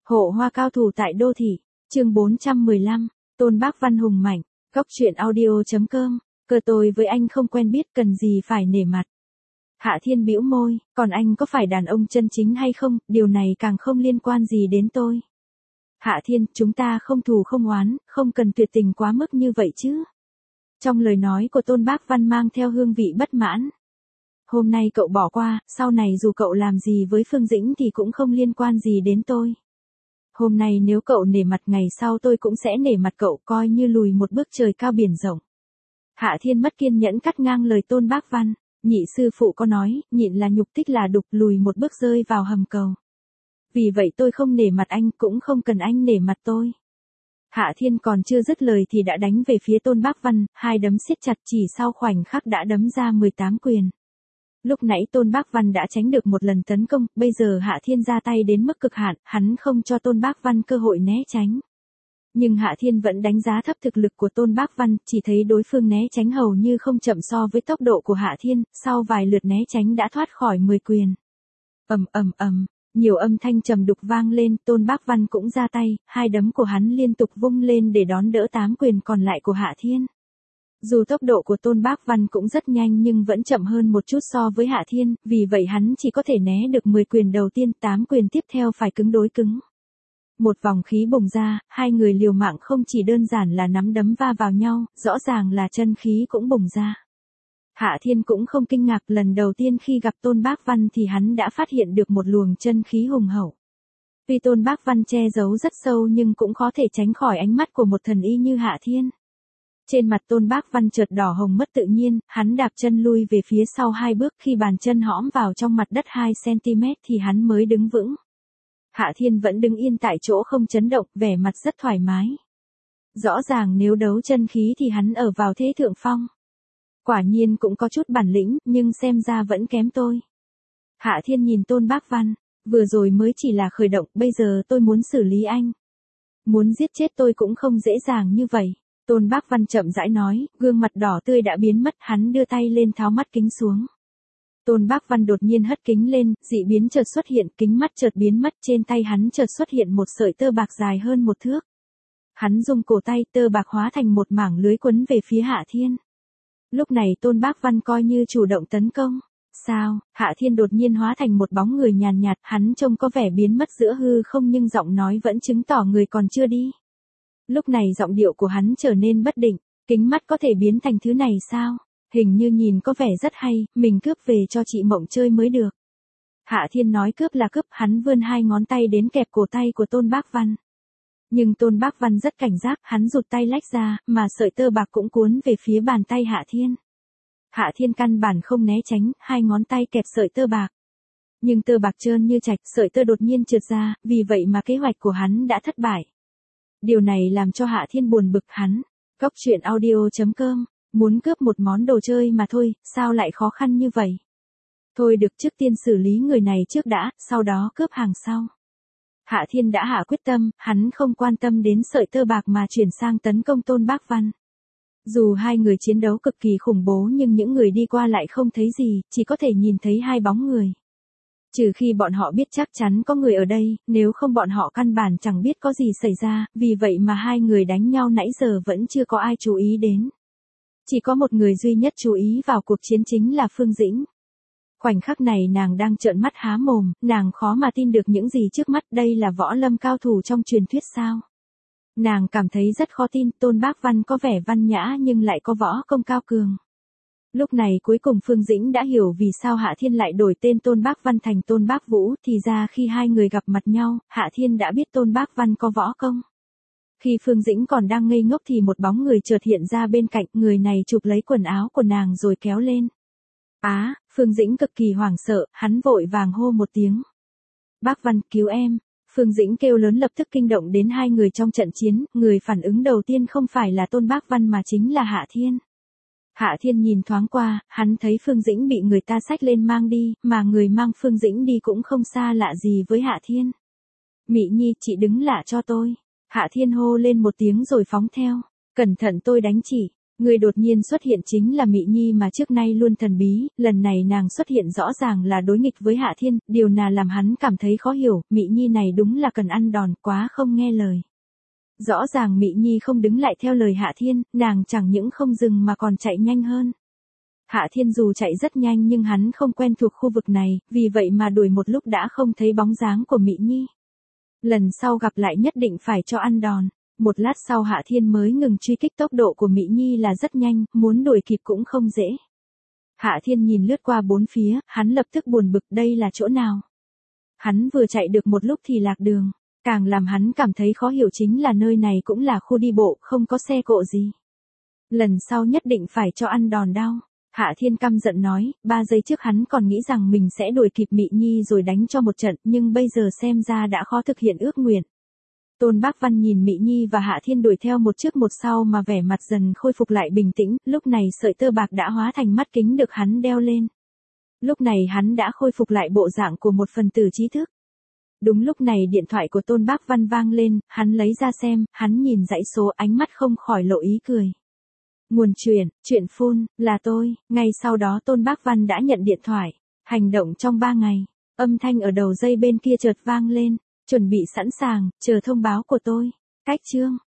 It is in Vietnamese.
Hộ hoa cao thủ tại đô thị, chương 415, Tôn Bác Văn hùng mạnh, Cóc truyện audio.com, cơ tôi với anh không quen biết cần gì phải nể mặt. Hạ Thiên bĩu môi, còn anh có phải đàn ông chân chính hay không, điều này càng không liên quan gì đến tôi. Hạ Thiên, chúng ta không thù không oán, không cần tuyệt tình quá mức như vậy chứ. Trong lời nói của Tôn Bác Văn mang theo hương vị bất mãn. Hôm nay cậu bỏ qua, sau này dù cậu làm gì với Phương Dĩnh thì cũng không liên quan gì đến tôi. Hôm nay nếu cậu nể mặt ngày sau tôi cũng sẽ nể mặt cậu, coi như lùi một bước trời cao biển rộng. Hạ Thiên mất kiên nhẫn cắt ngang lời Tôn Bác Văn, nhị sư phụ có nói, nhịn là nhục tích là đục, lùi một bước rơi vào hầm cầu. Vì vậy tôi không nể mặt anh, cũng không cần anh nể mặt tôi. Hạ Thiên còn chưa dứt lời thì đã đánh về phía Tôn Bác Văn, hai đấm siết chặt, chỉ sau khoảnh khắc đã đấm ra 18 quyền. Lúc nãy Tôn Bác Văn đã tránh được một lần tấn công, bây giờ Hạ Thiên ra tay đến mức cực hạn, hắn không cho Tôn Bác Văn cơ hội né tránh. Nhưng Hạ Thiên vẫn đánh giá thấp thực lực của Tôn Bác Văn, chỉ thấy đối phương né tránh hầu như không chậm so với tốc độ của Hạ Thiên, sau vài lượt né tránh đã thoát khỏi 10 quyền. Nhiều âm thanh trầm đục vang lên, Tôn Bác Văn cũng ra tay, hai đấm của hắn liên tục vung lên để đón đỡ 8 quyền còn lại của Hạ Thiên. Dù tốc độ của Tôn Bác Văn cũng rất nhanh nhưng vẫn chậm hơn một chút so với Hạ Thiên, vì vậy hắn chỉ có thể né được 10 quyền đầu tiên, 8 quyền tiếp theo phải cứng đối cứng. Một vòng khí bùng ra, hai người liều mạng không chỉ đơn giản là nắm đấm va vào nhau, rõ ràng là chân khí cũng bùng ra. Hạ Thiên cũng không kinh ngạc, lần đầu tiên khi gặp Tôn Bác Văn thì hắn đã phát hiện được một luồng chân khí hùng hậu. Tuy Tôn Bác Văn che giấu rất sâu nhưng cũng khó thể tránh khỏi ánh mắt của một thần y như Hạ Thiên. Trên mặt Tôn Bác Văn chợt đỏ hồng mất tự nhiên, hắn đạp chân lui về phía sau 2 bước, khi bàn chân hõm vào trong mặt đất 2 cm thì hắn mới đứng vững. Hạ Thiên vẫn đứng yên tại chỗ không chấn động, vẻ mặt rất thoải mái. Rõ ràng nếu đấu chân khí thì hắn ở vào thế thượng phong. Quả nhiên cũng có chút bản lĩnh, nhưng xem ra vẫn kém tôi. Hạ Thiên nhìn Tôn Bác Văn, vừa rồi mới chỉ là khởi động, bây giờ tôi muốn xử lý anh. Muốn giết chết tôi cũng không dễ dàng như vậy. Tôn Bác Văn chậm rãi nói, gương mặt đỏ tươi đã biến mất, hắn đưa tay lên tháo mắt kính xuống. Tôn Bác Văn đột nhiên hất kính lên, dị biến chợt xuất hiện, kính mắt chợt biến mất, trên tay hắn chợt xuất hiện một sợi tơ bạc dài hơn 1 thước. Hắn dùng cổ tay, tơ bạc hóa thành một mảng lưới quấn về phía Hạ Thiên. Lúc này Tôn Bác Văn coi như chủ động tấn công. Sao? Hạ Thiên đột nhiên hóa thành một bóng người nhàn nhạt, hắn trông có vẻ biến mất giữa hư không nhưng giọng nói vẫn chứng tỏ người còn chưa đi. Lúc này giọng điệu của hắn trở nên bất định, kính mắt có thể biến thành thứ này sao? Hình như nhìn có vẻ rất hay, mình cướp về cho chị Mộng chơi mới được. Hạ Thiên nói cướp là cướp, hắn vươn 2 ngón tay đến kẹp cổ tay của Tôn Bác Văn. Nhưng Tôn Bác Văn rất cảnh giác, hắn rụt tay lách ra, mà sợi tơ bạc cũng cuốn về phía bàn tay Hạ Thiên. Hạ Thiên căn bản không né tránh, 2 ngón tay kẹp sợi tơ bạc. Nhưng tơ bạc trơn như trạch, sợi tơ đột nhiên trượt ra, vì vậy mà kế hoạch của hắn đã thất bại. Điều này làm cho Hạ Thiên buồn bực hắn. Cóc truyện audio.com, muốn cướp một món đồ chơi mà thôi, sao lại khó khăn như vậy? Thôi được, trước tiên xử lý người này trước đã, sau đó cướp hàng sau. Hạ Thiên đã hạ quyết tâm, hắn không quan tâm đến sợi tơ bạc mà chuyển sang tấn công Tôn Bác Văn. Dù hai người chiến đấu cực kỳ khủng bố nhưng những người đi qua lại không thấy gì, chỉ có thể nhìn thấy 2 bóng người. Trừ khi bọn họ biết chắc chắn có người ở đây, nếu không bọn họ căn bản chẳng biết có gì xảy ra, vì vậy mà 2 người đánh nhau nãy giờ vẫn chưa có ai chú ý đến. Chỉ có một người duy nhất chú ý vào cuộc chiến chính là Phương Dĩnh. Khoảnh khắc này nàng đang trợn mắt há mồm, nàng khó mà tin được những gì trước mắt, đây là võ lâm cao thủ trong truyền thuyết sao? Nàng cảm thấy rất khó tin, Tôn Bác Văn có vẻ văn nhã nhưng lại có võ công cao cường. Lúc này cuối cùng Phương Dĩnh đã hiểu vì sao Hạ Thiên lại đổi tên Tôn Bác Văn thành Tôn Bác Vũ, thì ra khi hai người gặp mặt nhau, Hạ Thiên đã biết Tôn Bác Văn có võ công. Khi Phương Dĩnh còn đang ngây ngốc thì một bóng người chợt hiện ra bên cạnh, người này chụp lấy quần áo của nàng rồi kéo lên. Phương Dĩnh cực kỳ hoảng sợ, hắn vội vàng hô một tiếng. Bác Văn, cứu em. Phương Dĩnh kêu lớn lập tức kinh động đến 2 người trong trận chiến, người phản ứng đầu tiên không phải là Tôn Bác Văn mà chính là Hạ Thiên. Hạ Thiên nhìn thoáng qua, hắn thấy Phương Dĩnh bị người ta xách lên mang đi, mà người mang Phương Dĩnh đi cũng không xa lạ gì với Hạ Thiên. Mị Nhi, chị đứng lạ cho tôi. Hạ Thiên hô lên một tiếng rồi phóng theo. Cẩn thận tôi đánh chị. Người đột nhiên xuất hiện chính là Mị Nhi mà trước nay luôn thần bí, lần này nàng xuất hiện rõ ràng là đối nghịch với Hạ Thiên, điều nào làm hắn cảm thấy khó hiểu, Mị Nhi này đúng là cần ăn đòn, quá không nghe lời. Rõ ràng Mị Nhi không đứng lại theo lời Hạ Thiên, nàng chẳng những không dừng mà còn chạy nhanh hơn. Hạ Thiên dù chạy rất nhanh nhưng hắn không quen thuộc khu vực này, vì vậy mà đuổi một lúc đã không thấy bóng dáng của Mị Nhi. Lần sau gặp lại nhất định phải cho ăn đòn. Một lát sau Hạ Thiên mới ngừng truy kích, tốc độ của Mị Nhi là rất nhanh, muốn đuổi kịp cũng không dễ. Hạ Thiên nhìn lướt qua bốn phía, hắn lập tức buồn bực, đây là chỗ nào? Hắn vừa chạy được một lúc thì lạc đường, càng làm hắn cảm thấy khó hiểu chính là nơi này cũng là khu đi bộ, không có xe cộ gì. Lần sau nhất định phải cho ăn đòn đau. Hạ Thiên căm giận nói, 3 giây trước hắn còn nghĩ rằng mình sẽ đuổi kịp Mị Nhi rồi đánh cho một trận, nhưng bây giờ xem ra đã khó thực hiện ước nguyện. Tôn Bác Văn nhìn Mị Nhi và Hạ Thiên đuổi theo một trước một sau mà vẻ mặt dần khôi phục lại bình tĩnh, lúc này sợi tơ bạc đã hóa thành mắt kính được hắn đeo lên. Lúc này hắn đã khôi phục lại bộ dạng của một phần tử trí thức. Đúng lúc này điện thoại của Tôn Bác Văn vang lên, hắn lấy ra xem, hắn nhìn dãy số, ánh mắt không khỏi lộ ý cười. Nguồn chuyện phun, là tôi. Ngay sau đó Tôn Bác Văn đã nhận điện thoại. Hành động trong 3 ngày. Âm thanh ở đầu dây bên kia chợt vang lên. Chuẩn bị sẵn sàng, chờ thông báo của tôi. Cách chương.